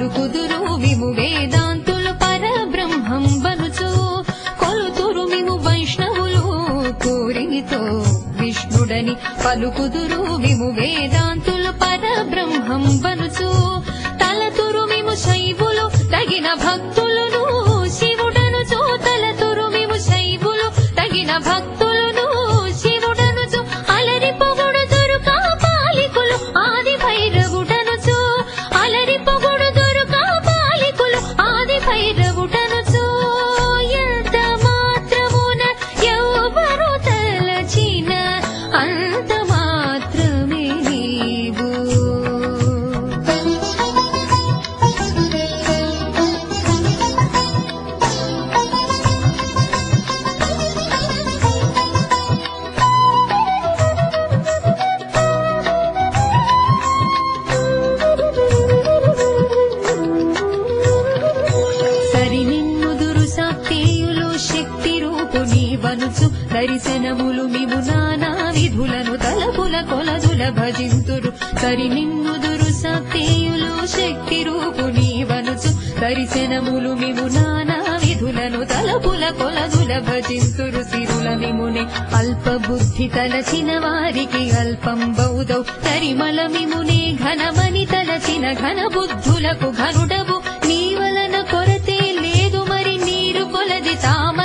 పలుకుదురు Vim వేదాంతులు పరబ్రహ్మం బనుచు కొలుతురు మిము వైష్ణవులు కోరిమితో విష్ణుడని పలుకుదురు Vim వేదాంతులు పరబ్రహ్మం బనుచు తలతురు మిము శైవులు తగిన భక్తులను శివుడనుచు తలతురు మిము శైవులు తగిన భక్తులను శివుడనుచు అలరి పొగుడుదురు కాపాలికులు ఆది భైరవుడనుచు అలరి పొగుడుదురు కాపాలికులు ఆది భైరవుడనుచు ఎంత మాత్రమున ఎవ్వరు తలచిన అంత మాత్రమే నీవు. సరి నిన్నుదురు సాక్తేయులు శక్తి రూపు నీవనుచు దర్శనములు మిము నానా విధులను తలపుల కొలదుల భజింతురు. సరి నిన్నుదురు సాక్తేయులు శక్తి రూపు నీవనుచు దర్శనములు మిము నానా విధులను తలపుల కొలదుల భజింతురు. సిరుల మిముని అల్ప బుద్ధి తలచిన వారికి అల్పం బౌదౌ తరిమల మిమునే ఘనమని తలచిన ఘన బుద్ధులకు ఘనుడవు నీ వలన కొరతే లేదు మరి నీరు కొలది తామ